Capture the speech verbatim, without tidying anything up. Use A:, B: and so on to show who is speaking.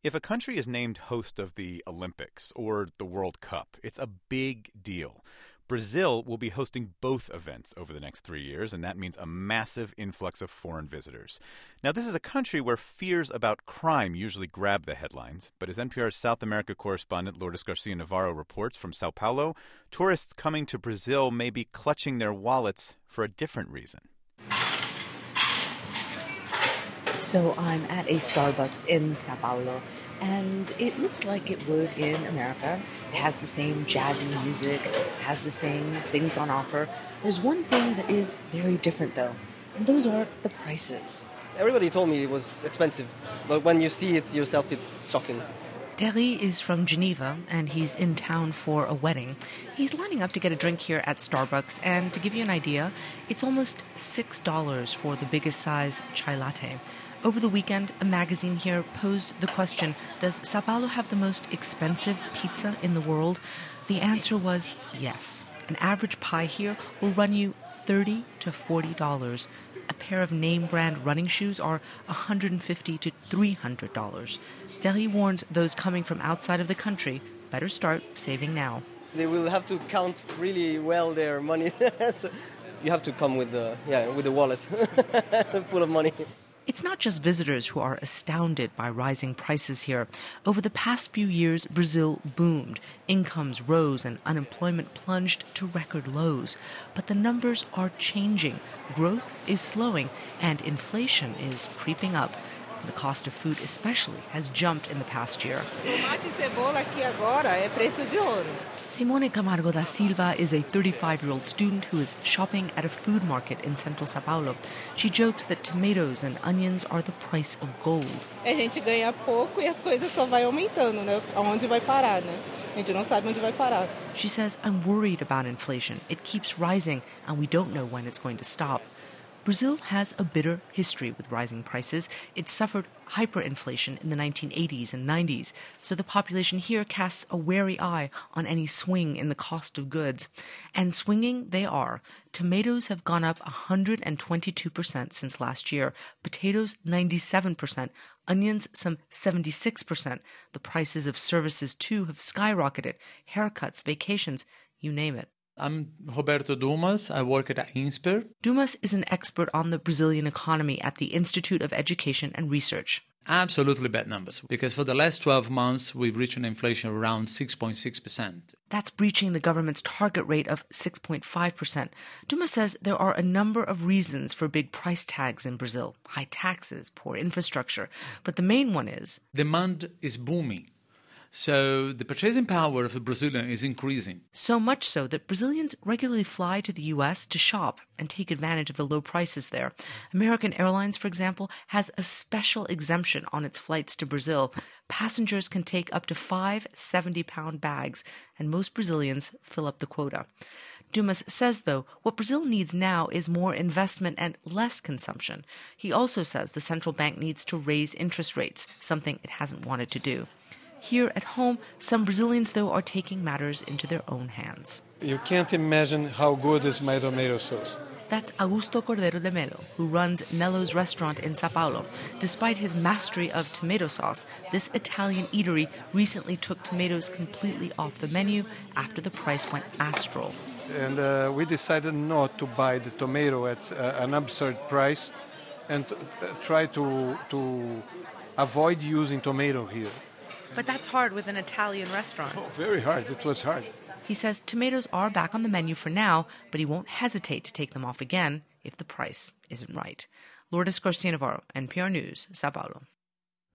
A: If a country is named host of the Olympics or the World Cup, it's a big deal. Brazil will be hosting both events over the next three years, and that means a massive influx of foreign visitors. Now, this is a country where fears about crime usually grab the headlines, but as N P R's South America correspondent Lourdes Garcia-Navarro reports from Sao Paulo, tourists coming to Brazil may be clutching their wallets for a different reason.
B: So I'm at a Starbucks in Sao Paulo, and it looks like it would in America. It has the same jazzy music, has the same things on offer. There's one thing that is very different, though, and those are the prices.
C: Everybody told me it was expensive, but when you see it yourself, it's shocking.
B: Terry is from Geneva, and he's in town for a wedding. He's lining up to get a drink here at Starbucks, and to give you an idea, it's almost six dollars for the biggest size chai latte. Over the weekend, a magazine here posed the question, does Sao Paulo have the most expensive pizza in the world? The answer was yes. An average pie here will run you thirty to forty dollars. A pair of name-brand running shoes are one hundred fifty to three hundred dollars. Terry warns those coming from outside of the country, better start saving now.
C: They will have to count really well their money. So you have to come with the, yeah, with the wallet full of money.
B: It's not just visitors who are astounded by rising prices here. Over the past few years, Brazil boomed. Incomes rose and unemployment plunged to record lows. But the numbers are changing. Growth is slowing and inflation is creeping up. The cost of food especially has jumped in the past year. Simone Camargo da Silva is a thirty-five-year-old student who is shopping at a food market in central Sao Paulo. She jokes that tomatoes and onions are the price of gold.
D: A gente ganha pouco e as coisas só vai aumentando, né? Aonde vai parar, né? A gente não sabe onde vai parar.
B: She says, I'm worried about inflation. It keeps rising, and we don't know when it's going to stop. Brazil has a bitter history with rising prices. It suffered hyperinflation in the nineteen eighties and nineties, so the population here casts a wary eye on any swing in the cost of goods. And swinging they are. Tomatoes have gone up one hundred twenty-two percent since last year, potatoes ninety-seven percent, onions some seventy-six percent. The prices of services, too, have skyrocketed. Haircuts, vacations, you name it.
E: I'm Roberto Dumas. I work at INSPER.
B: Dumas is an expert on the Brazilian economy at the Institute of Education and Research.
E: Absolutely bad numbers, because for the last twelve months, we've reached an inflation of around six point six percent.
B: That's breaching the government's target rate of six point five percent. Dumas says there are a number of reasons for big price tags in Brazil. High taxes, poor infrastructure. But the main one is
E: demand is booming. So the purchasing power of a Brazilian is increasing.
B: So much so that Brazilians regularly fly to the U S to shop and take advantage of the low prices there. American Airlines, for example, has a special exemption on its flights to Brazil. Passengers can take up to five seventy-pound bags, and most Brazilians fill up the quota. Dumas says, though, what Brazil needs now is more investment and less consumption. He also says the central bank needs to raise interest rates, something it hasn't wanted to do. Here at home, some Brazilians, though, are taking matters into their own hands.
F: You can't imagine how good is my tomato sauce.
B: That's Augusto Cordeiro de Melo, who runs Nello's restaurant in Sao Paulo. Despite his mastery of tomato sauce, this Italian eatery recently took tomatoes completely off the menu after the price went astral.
F: And uh, we decided not to buy the tomato at uh, an absurd price and uh, try to, to avoid using tomato here.
B: But that's hard with an Italian restaurant.
F: Oh, very hard. It was hard.
B: He says tomatoes are back on the menu for now, but he won't hesitate to take them off again if the price isn't right. Lourdes Garcia-Navarro, N P R News, Sao Paulo.